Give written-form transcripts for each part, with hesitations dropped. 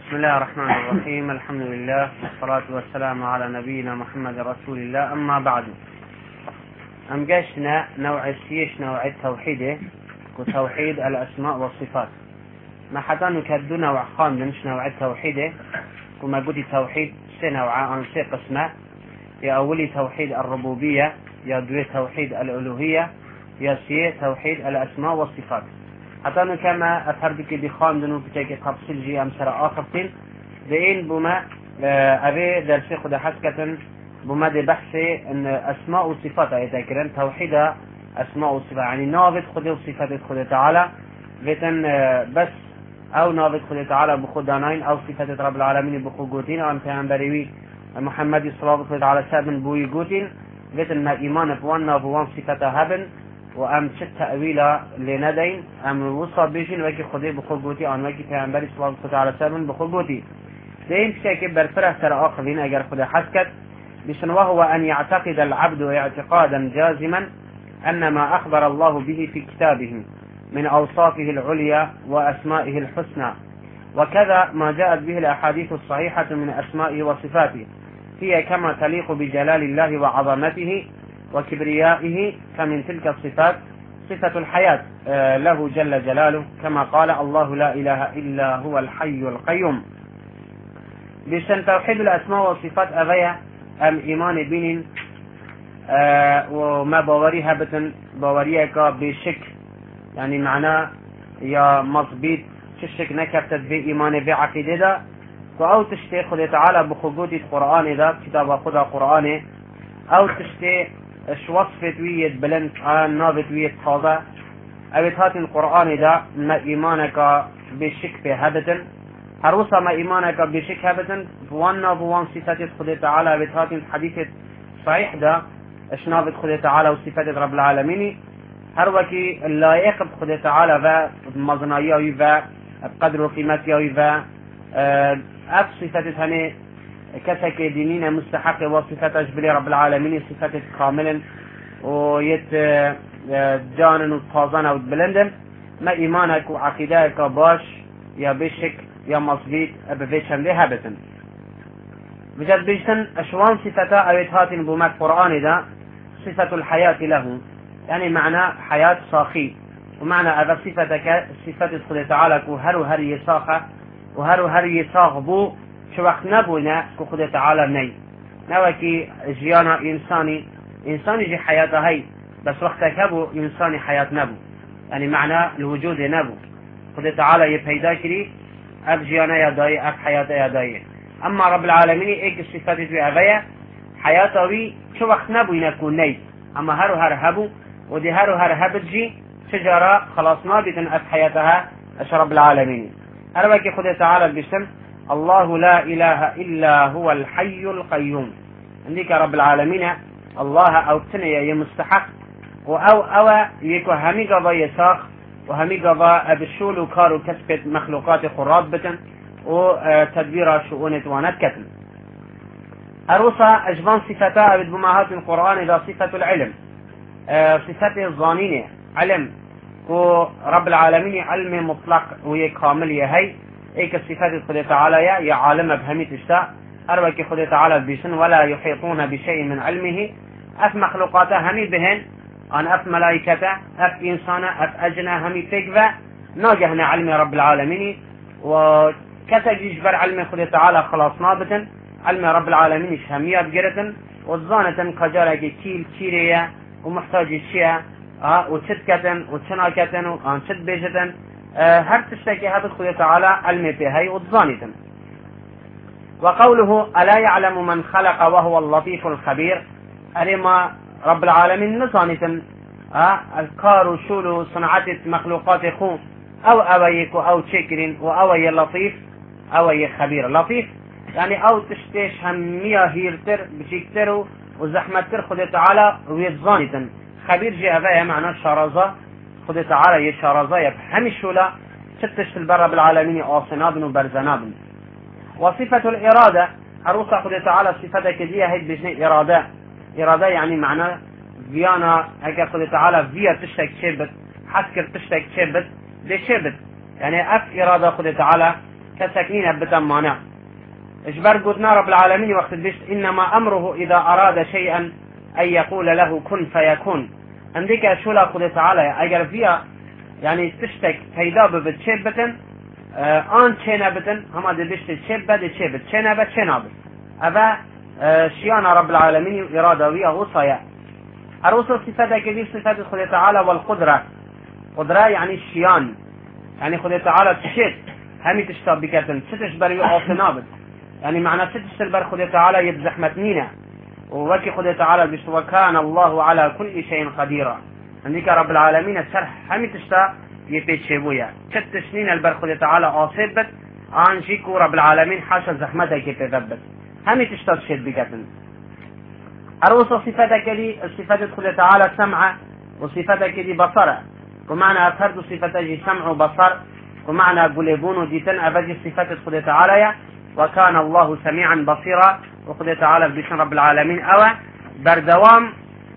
بسم الله الرحمن الرحيم. الحمد لله والصلاة والسلام على نبينا محمد رسول الله. أما بعد، أم قشنا نوع السيش نوع التوحيد وتوحيد الأسماء والصفات. ما حتى نكدو نوع خام لنش نوع التوحيد وما قلت توحيد سنوع عن سي قسمة. يا أولي توحيد الربوبية، يا دوي توحيد الألوهية، يا سي توحيد الأسماء والصفات. حتى كما أفردك بخام دنو بتاك تفصيل جي أمسر آخرين دين بما أبي درسي خد حسكة بما دي بحثي أن أسماء وصفات يتكرن توحيد أسماء وصفات، يعني نابد خد وصفات خد تعالى بيتن بس أو نابد خد تعالى بخدانين أو صفات رب العالمين بخوجوتين أو أمبريوي محمد صلى الله عليه على سابن بوي جوتين بيتن ما إيمان بوان صفات هبن وأم شت تأويلا لندين أم وصل بيجين وكي خدي بخوجوتي عن وكي پیامبری صلی الله علیه و سلم بخوجوتي دين شيء برفره سر آخرين أجر خدا حسكت بشن، وهو أن يعتقد العبد اعتقادا جازما أن ما أخبر الله به في كتابه من أوصافه العليا وأسمائه الحسنى، وكذا ما جاءت به الأحاديث الصحيحة من أسمائه وصفاته هي كما تليق بجلال الله وعظمته وكبريائه. فمن تلك الصفات صفة الحياة له جل جلاله، كما قال الله لا إله إلا هو الحي القيوم. بشن توحيد الأسماء والصفات أغيا أم إيمان بين وما باوريها بتن باوريك بشك، يعني معناه يا مضبيط تشك نكبتت بإيمان بعقيدة دا أو تشتي خد تعالى بخجوت القرآن دا كتاب خدا قرآن، أو تشتي اش وصفت ويد بلند نابت ويد خاضة او هات القرآن دا ما ايمانك بشك بهبتن هروسا ما ايمانك بشك هبتن بوان صفات خد تعالى او هات الحديث صحيح دا اش نابت خد تعالى وصفات رب العالمين هروكي اللائق بخد تعالى ومظنايا ويفا بقدر وقيمتيا ويفا اف صفات هني كسك دينين مستحق وصفات أجبلي رب العالمين صفات كاملا ويت جانن وطازن وبلندن ما إيمانك وعقيدتك باش يا بشك يا مصبيت بفيشن لها بتن بجد بيشتن أشوان صفتا أويتهاتن بما القرآن دا صفة الحياة له، يعني معنى حياة صاخي، ومعنى أذا صفتك صفة الله تعالى وهر يساخه وهر يساخ بو شو وقت نبونا كخدا تعالى ني نوكي جيانا إنساني جي حياته هاي بس وقت كبو إنساني حياة نبو، يعني معنى الوجود نبو خدا تعالى يبهيدا كري أب جيانا يداي أب حياته يداي. أما رب العالمين إيك الصفات في أبايا حياته وي شو وقت نبو ينكون ني، أما هر هبو ودي هر هبجي شجرة خلاص نابتن أب حياتها أش رب العالمين. أربك خدا تعالى بسم الله لا إله إلا هو الحي القيوم. عندك رب العالمين الله أو تنيا يمستحق أو يكو همي قضا يساق وهمي قضا بالشول وكار كسبة مخلوقات خرابة وتدبير شؤون توانات كتن. أروسا أجبان صفتها بدبماهات القرآن إذا صفة العلم، صفة الظانين علم ورب العالمين علم مطلق ويكامل يهي ايك الصفات خدا تعالى يا عالم بهمي تشتاء أروك خدا تعالى بيسن ولا يحيطون بشيء من علمه أف مخلوقاته همي بهن أن أف ملائكته أف إنسانه أف أجنه همي تكفى ناجهنا علم رب العالمين وكتج يجبر علم خدا تعالى خلاص نابتا علم رب العالمين هميات جرتا والظانة قجارة كيرية ومحتاج الشيء وتشتكة وتشناكة وانشد بيجة هر تشتكي هذا خدا تعالى علم بهاي والظانة. وقوله ألا يعلم من خلق وهو اللطيف الخبير، ألما رب العالمين نصانة الكار شولو صنعت مخلوقات خو أو أويك أو شكر وأوي اللطيف أوي خبير. لطيف يعني أو تشتيش همية هيرتر بشيكتر وزحمتر خدا تعالى ويتظانة. خبير جاء فيها معنى شارزة خدا تعالى يشارزة يفهم الشولة تشتش البر بالعالمين آصنابن وبرزنابن. وصفة الإرادة عروسة خدا تعالى صفتك دي هيد بجنة إرادة يعني معنى فيانا هكا خدا تعالى فيا تشتك شبت حسكر تشتك شبت دي شبت، يعني أف إرادة خدا تعالى كسكينة بتمانا اجبر قلنا رب العالمين وقت البشت إنما أمره إذا أراد شيئا أن يقول له كن فيكون. عندك شولا خد تعالى اگر فيها يعني تشتك پیدا ببت چه بتن آن چه نبتن هما ده بشت چه بده چه بد چه نبت چه نبت اوه شيان رب العالمين إرادة ويا غصايا. الرسل صفاتها كذي صفات خد تعالى والقدرة. قدرة يعني الشيان يعني خد تعالى تشت همي تشتاب بكتن ستش بري آفنابت يعني معنى ستش تلبر خد تعالى يبزحمتنينا ووكي خد تعالى بشت وكان الله على كل شيء قديرا. عندك رب العالمين الشرح همي تشتا يبيت شبويا ست سنين البر خد تعالى آصبت عن شيكو رب العالمين حاشا زحمتك يتذبت همي تشتا تشت بكتن. الرسل صفاتك دي الصفات خد تعالى سمعة وصفاتك دي بصرة ومعنى فرد صفاتك سمع وبصر ومعنى قلبون ديتن أبدي صفات خد تعالى وكان الله سميعا بصيرا وخد تعالى بشن رب العالمين أو بردوام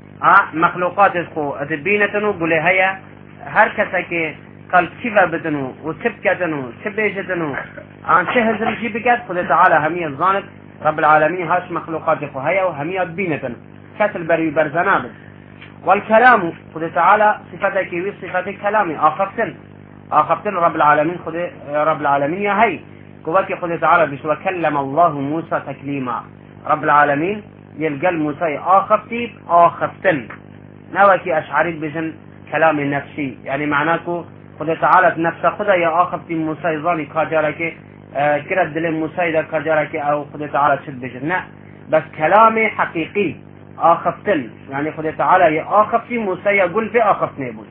مخلوقات اسخو اتبينتنو قولي هيا هر كسا قال كيفا بدنو وتبكتنو تبيجتنو عن شهز رجي بكت خد تعالى همية الظانب رب العالمين هاش مخلوقات اسخو هيا وهمية بينتن كسل بري برزنابت. والكلام خد تعالى صفتك وصفتك كلامي آخفتن رب العالمين خد رب العالمين يا هي كوكي خد تعالى بش وكلم الله موسى تكليما. رب العالمين يلقى موسى آخفتن نوكي أشعريت بجن كلام النفسي يعني معناكو خد تعالى نفسه خدا يا آخفتي موسى ظاني كاجارك كرد دل موسى دا كاجارك أو خد تعالى شد بجن بس كلامي حقيقي آخفتن يعني خد تعالى يا آخفتي موسى يقول في آخفتني بول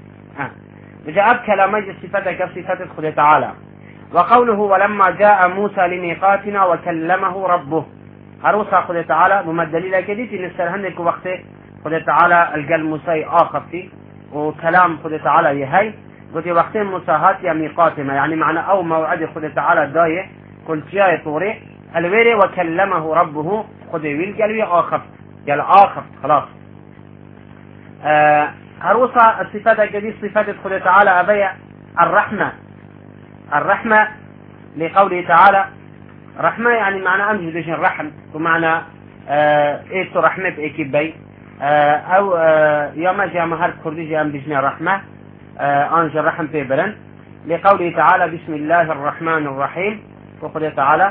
وجاءت كلامي صفتك صفات خد تعالى. وقوله ولما جاء موسى لميقاتنا وكلمه ربه هروسا خد تعالى ممدليل كديت نسترهنك وقت خد تعالى القل موسى آخفتي وكلام خد تعالى يهي قلت وقتين موسى هات يا ميقاتنا يعني معنى أو موعد خد تعالى دايه قلت يا طوري الويري وكلمه ربه خد ويلقل آخفت قال آخفت خلاص. هروسا الصفات الجديد صفات خد تعالى أبي الرحمة لقوله تعالى رحمة يعني معنى أمجد بيشن رحم ومعنى إيتو رحمة بإيكيب بي أو يوم جاء مهار كردي جاء بيشن رحمة أنجل رحم بيبرن لقوله تعالى بسم الله الرحمن الرحيم. وقال تعالى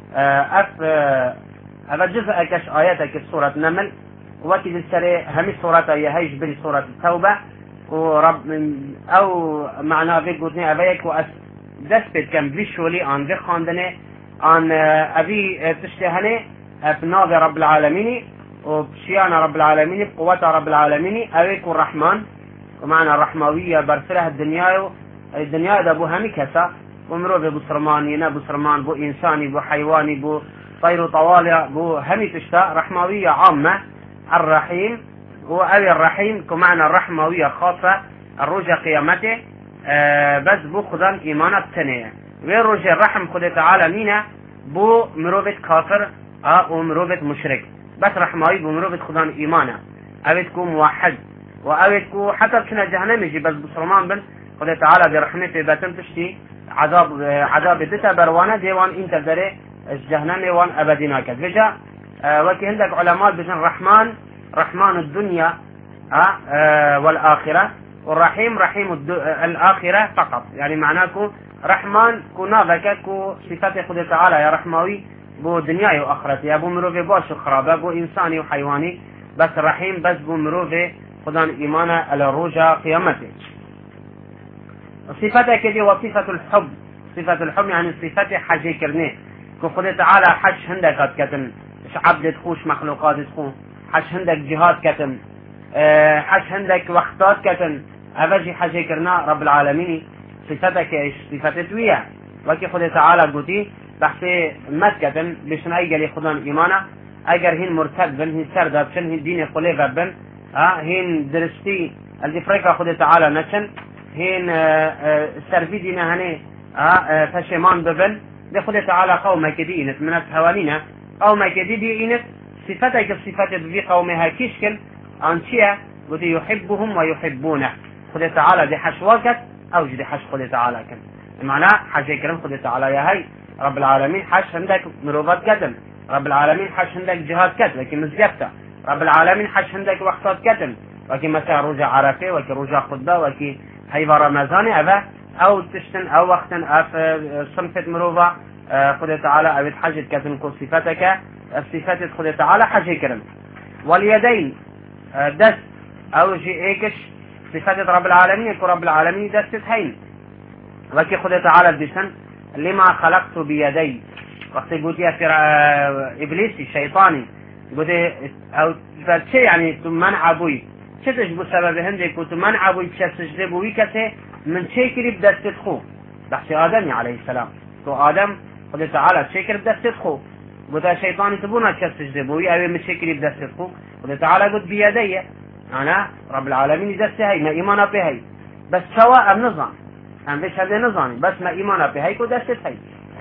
هذا جزء كش آياتك في سورة نمل وكذا السري هم سورة يهيج بين سورة التوبة ورب أو معنى في قدني أبيك وأس دست كم فيشولي عن ذي خاندنه عن أبي تشتهنه بناظ رب العالمين وبشيان رب العالمين بقوة رب العالمين أبيك الرحمن ومعنى الرحموية برسله الدنيا ده بو همي كسا ومروه بو سرماني بو سرمان بو إنساني بو حيواني بو طير طوالع بو همي تشتا رحموية عامة. الرحيم هو أبي الرحيم كمعنى الرحموية خاصة الرجى قيامته بس بو خدان إيمانات تنية ويرجى الرحم خد تعالى مينا بو مروبة كافر ومروبة مشرك بس رحموي بو مروبة خدان إيمانا أبيتكو موحد وأبيتكو حتى كنا جهنم يجي بس بسرمان بن خد تعالى برحمته باتن تشتي عذاب دتا بروانا ديوان انت دري جهنم وان أبدنا كذا وكي عندك علماء بجن رحمن الدنيا والآخرة والرحيم رحيم الآخرة فقط يعني معناكو رحمن كنا ذكاكو صفات خد تعالى يا رحموي بو دنياي وآخرتي يا بو مروفي باش خرابة بو إنساني وحيواني بس رحيم بس بو مروفي خدان إيمانا على رجا قيامته. صفاتك دي وصفة الحب. صفة الحب يعني صفات حاجة كرنيه كو خد تعالى حش هندك كتن عبد تخوش مخلوقات تخو حش هندك جهاد كتن حش هندك وقتات كتن أفجي حاجة كرنا رب العالمين صفتك إيش صفتك ويا وكي خد تعالى قوتي بحثي مسكتن بشن أيقل خدان إيمانا أجر هين مرتد بن هين سردب شن هين دين خليفة بن هين درستي الدفريقة خد تعالى نشن هين سرفي دينا هني فشمان ببن دي خد تعالى قومك دينت من هوانينا قومك دينت صفتك الصفات في قومها كيشكل عن شيء قوتي يحبهم ويحبونه خد تعالى دي حشوكت أو جدي حش خد تعالى كن معناه حاجة كرم خد تعالى يا هاي رب العالمين حش عندك مروبات كتم، رب العالمين حش عندك جهاد كتم لكن مزجبته، رب العالمين حش عندك وقتات كتم وكي مثلا رجع عرفه وكي رجع خطبه وكي هيبا رمضان أبا أو تشتن أو وقت أف صنفة مروبة خد تعالى أبد حاجة كتم كل صفتك الصفات خد تعالى حاجة كرم. واليدين دست أو جي إيكش صفات رب العالمين يكون رب العالمين دست هين وكي خد تعالى بسن لما خلقت بيدي وقت قلت يا إبليسي شيطاني قلت أو شيء يعني تمنع أبوي شتش بسبب هندك وتمنع أبوي تشسجد بوي كسي من شيء كريب دست خو بحثي آدمي عليه السلام تو آدم خد تعالى شيء كريب دست خو قلت شيطاني تبونا تشسجد بوي أو من شيء كريب دست خو خد تعالى قلت بيدي أنا رب العالمين دست هاي ما إيمانا بهاي بس سواء النظام أنا بيش هذا نظامي بس ما إيمانا بهاي ودست هاي.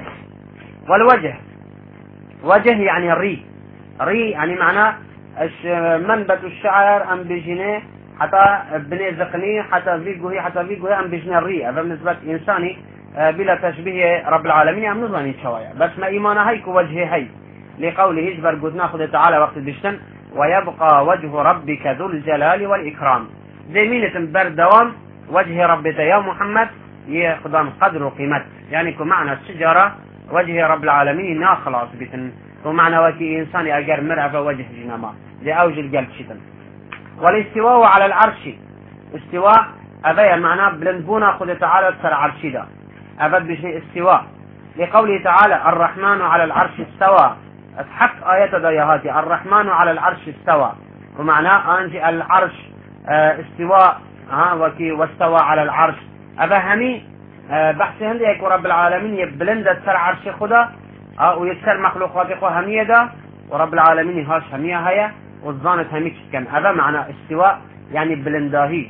والوجه وجه يعني الري يعني معناه منبت الشعر أم بجنيه حتى بني زقني حتى فيجوه حتى فيجوه أم بجنيه الري هذا بالنسبة إنساني بلا تشبيه رب العالمين أم نظامي شوية بس ما إيمانا هيك وجهه هي لقوله إجبر قد ناخذ تعالى وقت البشتن ويبقى وجه ربك ذو الجلال والإكرام زمينة بردوام وجه ربك يا محمد يخدم قدر وقيمت يعني كمعنى الشجرة وجه رب العالمين نا خلاص بيتن ومعنى وكي إنسان أجر مرأة وجه جنما لأوج القلب شتن. والاستواء على العرش استواء أبي معناه بلندبونا خذ تعالى سر عرشي ده أبد بشيء استواء لقوله تعالى الرحمن على العرش استوى حق آية ديهاتي الرحمن على العرش استوى ومعناه أنجي العرش استواء وكي واستوى على العرش أبا همي بحث هندي يكون رب العالمين يبلند سر عرش خدا ويسر مخلوقات خدا همية ده ورب العالمين هاش همية هيا والظانت هميك كان هذا معنى استواء يعني بلنداهي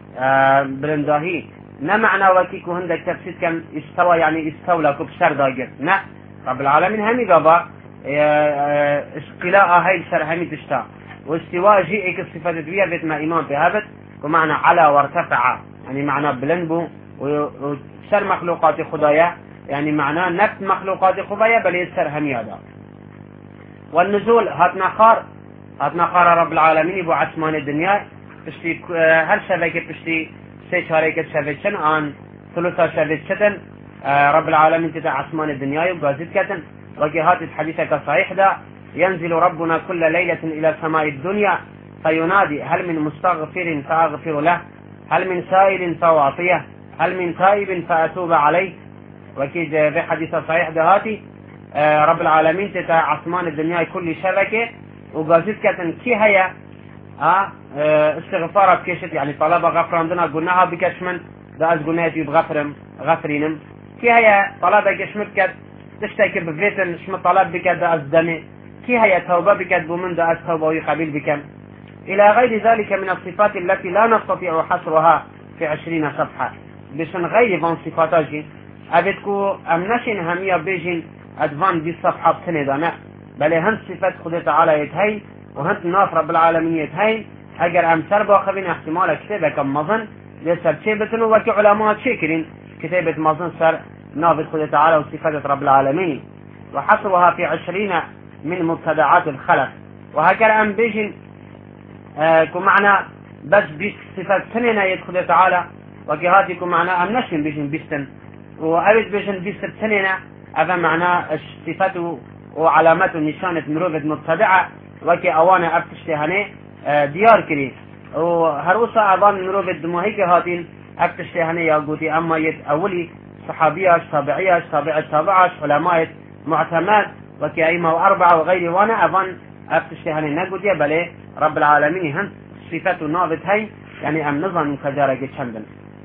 بلنداهي نا معنى وكيكو هندك تفسير كان استوى يعني استولى كبسر داجر نا رب العالمين همي قابا استلاء هاي سر همي تشتا واستواء جيئك الصفات الدوية بيت ما إيمان بهابت ومعنى على وارتفع يعني معنى بلندبو وسر مخلوقات خدايا يعني معناه نفس مخلوقات خدايا بل يسر همي هذا. والنزول هاتنا خار رب العالمين يبو عثمان الدنيا بشتي هر شبكة بشتي سي شاركة شبكة عن ثلثة شبكة رب العالمين تتع عثمان الدنيا وقازد كتن وجهات حديثك صحيح ده ينزل ربنا كل ليلة إلى سماء الدنيا فينادي هل من مستغفر فأغفر له هل من سائل فأعطيه هل من تائب فأتوب عليه وكيد في حديث صحيح دهاتي رب العالمين تتع عثمان الدنيا كل شبكة وقازد كتن كي هيا استغفار بكشت يعني طلب غفراندنا قلناها بكشمن دا از قلناها غفرينم كي هيا طلب كشمت كت تشتكي بفيتن شم طلب بك دا از دمي كي هيا توبة بك بمن دا از توبة ويقبل بكم إلى غير ذلك من الصفات التي لا نستطيع حصرها في 20 صفحة بشن غير فان صفاتاجي أبدكو أمنشن همية بيجين أدفان دي الصفحة بسندانة بل هن صفات خد تعالى يتهي وهن ناف رب العالمين يتهي أجر أمسر باخبين احتمال كتابة كم مظن لسر شيبتن وكي علماء شكرين كتابة مظن سر ناف خد تعالى وصفات رب العالمين وحصرها في 20 من مبتدعات الخلق وهكذا أم بيجين كمعنى بس بيش صفات سننا يدخل تعالى وكهاتكم معنى أم نشن بيجين بيستن وأبد بيجين بيستن سننا أفا معنى صفاته وعلامات نشانة مروفة مبتدعة وكي أوانا أفتشتهاني ديار كري وهروسا أظن مروفة دموهيك هاتين أفتشتهاني يقولي أما يد أولي صحابياش تابعياش تابعاش علماء معتمد وكي أيما وأربعة وغيره وانا أظن أفتشتهاني نقولي بلي رب العالمين هن صفات نابت هاي يعني أم نظن كجارة شندن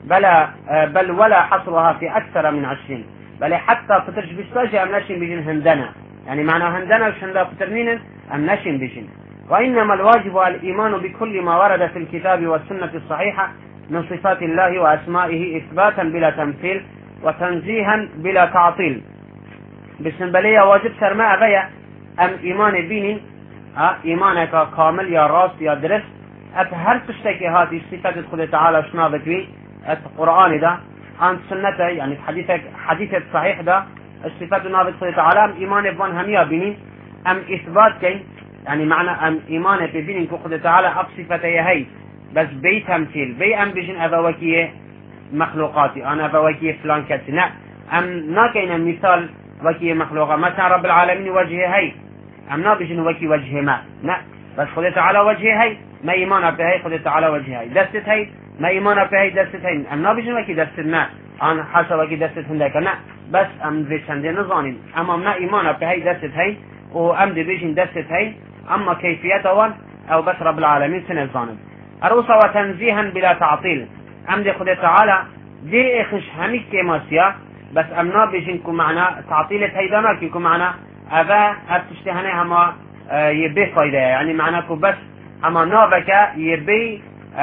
بل ولا حصرها في أكثر من 20 بل حتى فترش بستاجي أم نشن بجن هندنا يعني معنى هندنا وشندا فترنين أم نشن بجن وإنما الواجب الإيمان بكل ما ورد في الكتاب والسنة الصحيحة من صفات الله وأسمائه إثباتا بلا تمثيل وتنزيها بلا تعطيل بسن بلية واجب سرماء غيا أم إيمان بيني إيمانك كامل يا راس يا درس هل تشتكي هذه الصفات تدخل تعالى شنابك بي القرآن ده عن سنته يعني حديثك صحيح ده الصفات نابت خدا تعالى ام ايمان بوان هميا بينين ام اثبات كين يعني معنى ام ايمان ببينين كو خدا تعالى اب صفته هي بس بي تمثيل بي ام بيجن اذوكيه مخلوقاتي انا اذوكيه فلان كتي لا ام ناكين مثال وكي مخلوقات مثلا رب العالمين وجهه هي ام نابجن وكي وجهه ما لا بس خدا تعالى وجهه هي ما ايمان بهي خدا تعالى وجهه هي دست هي ما ايمان بهي دست هي ام نابجن وكي دست ما انا حسب وكي دست هندك لا بس ام بيشند نظانين اما ما ايمان بهي دست هي وام دي بيجن دست هي اما كيفيته او بس رب العالمين سنظانين اروسا وتنزيها بلا تعطيل ام دي خدا تعالى دي اخش همي كيماسيا بس امنا بيجنكو معنا تعطيل هيدانا كيكو معنا ابا ابتشتهني هما يبي فايدة يعني معناكو بس اما نابك يبي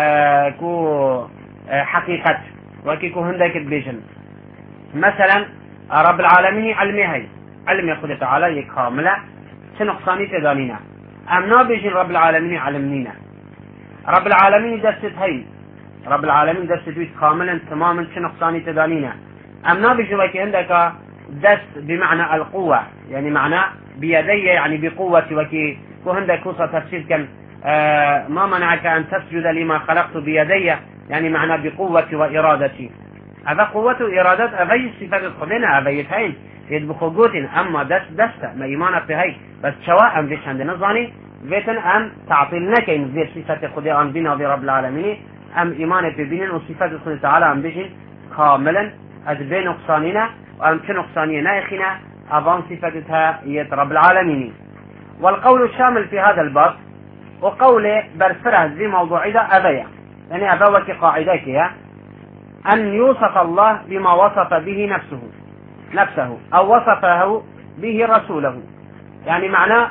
كو حقيقة وكيكو هندك بيجن مثلا رب العالمين علمي هاي علمي خدا تعالى يكاملة شنقصاني تدانينا امنا بيجن رب العالمين علمنينا رب العالمين دست هاي رب العالمين دست بيت كاملا تماما شنقصاني تدانينا امنا بيجن وكي عندك دست بمعنى القوة يعني معنى بيدي يعني بقوة وكي عندك قصة تفسير كان ما منعك ان تسجد لما خلقت بيدي يعني معنى بقوة وإرادتي هذا قوة وإرادة أبي صفات خلنا أبيتين يدبخو قوتين أما دست ما إيمانك بهاي بس سواء أم فيش عندنا ظاني بيتن أم تعطيلنا كين زي صفات خدي أم بنا برب العالمين أم إيمانك ببين وصفات خدي تعالى أم بيجين كاملا از بين نقصاننا وأم كنقصانينا يخينا أبان صفتها يد رب العالمين. والقول الشامل في هذا الباب وقول برفره زي موضوعي ده أبايا يعني أباوك قاعدك أن يوصف الله بما وصف به نفسه أو وصفه به رسوله يعني معناه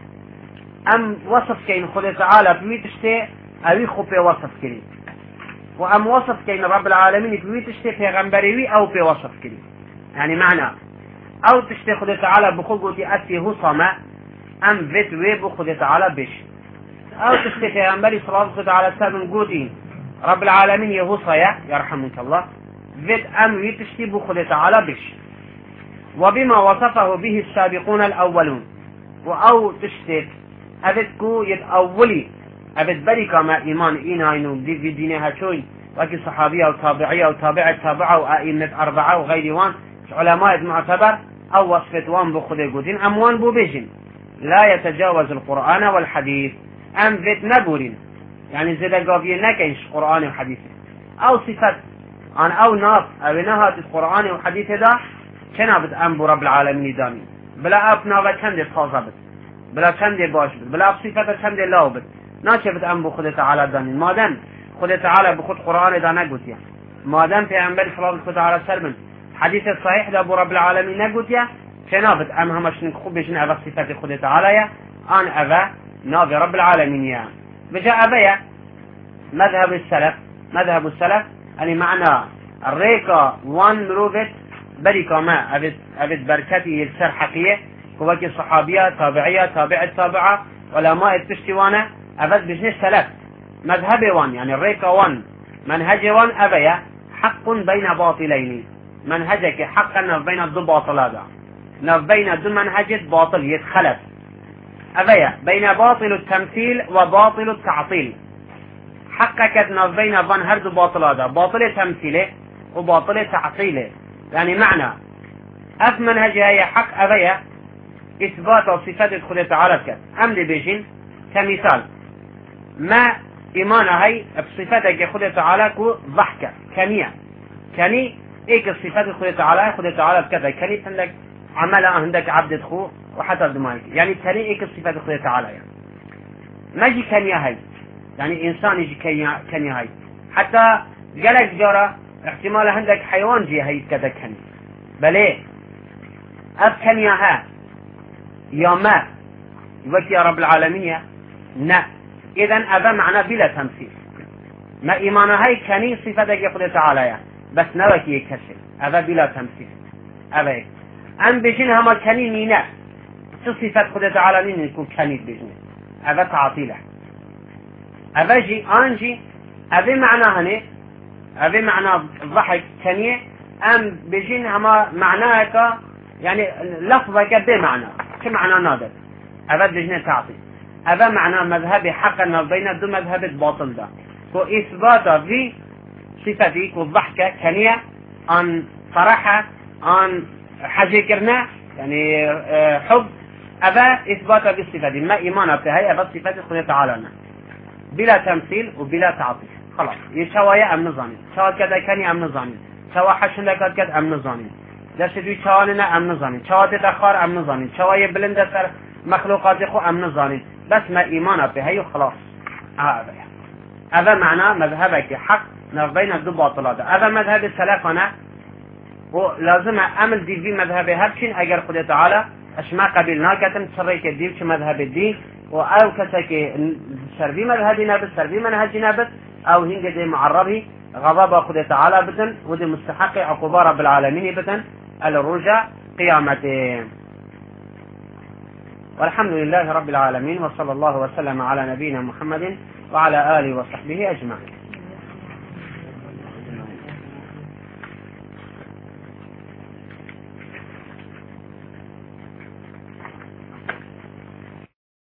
أم وصف كين خلق تعالى بويتشتي أو خبي وصف كين وأم وصف كين رب العالمين بويتشتي في غنبريوي أو في وصف كين يعني معنى أو تشتي خلق تعالى بخلقه أتي هصما أم فيت ويبو خلق تعالى بش أو تشتي في غنبري صلى الله عليه وسلم قودين رب العالمين يهصيا يرحمك الله فيت أم ويتشتي بخلق تعالى بش وبما وصفه به السابقون الأولون وأو تشتت أبدكو يتأولي أبد بريكا ما إيمان إيناينو في دينها شوي وكي صحابية وتابعية وتابعة تابعة وآئمة أربعة وغير وان علماء معتبر أو وصفت وان بخذ قدين أموان بوبيجن لا يتجاوز القرآن والحديث أم فيت نبورين يعني زيدا قابية نكيش قرآن وحديث أو صفات عن أو ناس أو نهات القرآن وحديث ده كنابت أنبو رب العالمين دامي بلا أبنابت كندي تخاصبت بلا كندي باشبت بلا بصفة كندي لاوبت ناشبت أنبو خد تعالى دامي مادام خد تعالى بخد قرآن دا نقوت يا مادام في أنبال صلاة خد تعالى سلم حديث الصحيح دا أبو رب العالمين نقوت يا كنابت أمهمش نخب بجن أبا صفة خد تعالى يا أن أبا نابي رب العالمين يا بجاء أبا مذهب السلف يعني معنى الريكا وان روبت بريكا ما أبد بركتي يلسر حقية كوكي صحابية تابعية تابعة علماء التشتوانة أبد بجنس سلف مذهب وان يعني الريكا وان منهج وان أبيا حق بين باطلين منهجك حقا بين الدو باطلات بين الدو منهج باطل يتخلف أبيا بين باطل التمثيل وباطل التعطيل حقك بين ظن هرد باطلات باطل تمثيله وباطل تعطيله يعني معنى أف منهجها هي حق أبيا إثبات صفات الخلق تعالى كت أمد بيجين كمثال ما إيمانها هي بصفاتك خلق تعالى كو ضحكة كني إيك الصفات الخلق تعالى كذا كني عندك عمل عندك عبد خو وحتى دمائك يعني كني إيك الصفات الخلق تعالى يعني ما يجي كنيا هاي يعني إنسان يجي كنيا هاي حتى قالك جارة احتمال عندك حيوان جي هاي كذا كني بليه أب كنيا ها يا ما يوكي يا رب العالمين نا إذن أبا معنا بلا تمثيل ما إيمانا هاي كني صفتك يقول تعالى بس نوكي يكسر أبا بلا تمثيل أبا أم بجن هما كني نينا صفات خد تعالى نين يكون كني بجن أبا تعطيله أبا جي أنجي أبا معنا هني أبا معنا ضحك كني أم بجن هما معناك يعني لفظك بمعنى كمعنى نادر أبد جنة تعطي أبا معنى مذهبي حقا بين دو مذهب باطل ده وإثبات في صفتي والضحكة كنية عن صراحة عن حاجة كرنا يعني حب أبا إثبات بالصفة دي ما إيمان بتهي أبا صفات خلية تعالى بلا تمثيل وبلا تعطيل خلاص يشوايا أم نظامي شوا كذا كني أم نظامي شوا حشن لكات كذا أم نظامي دست دوی شوالنا أم نظامي شوا تدخار أم نظامي شوا يبلند سر مخلوقات خو أم نظامي بس ما إيمان بهي وخلاص هذا معنى مذهبك حق بين الدو باطلات هذا مذهب السلفنا ولازم أعمل دي في مذهب هرشين أجر خدا تعالى أشما قبلنا كتم شريك الدين كمذهب الدين أو كتك سربي مذهبنا بس سربي منهجنا بس أو هنج دي معربه غضب خدا تعالى بتن ودي مستحق عقوبة رب العالمين بتن الرجع قيامته. والحمد لله رب العالمين وصلى الله وسلم على نبينا محمد وعلى آله وصحبه أجمعين.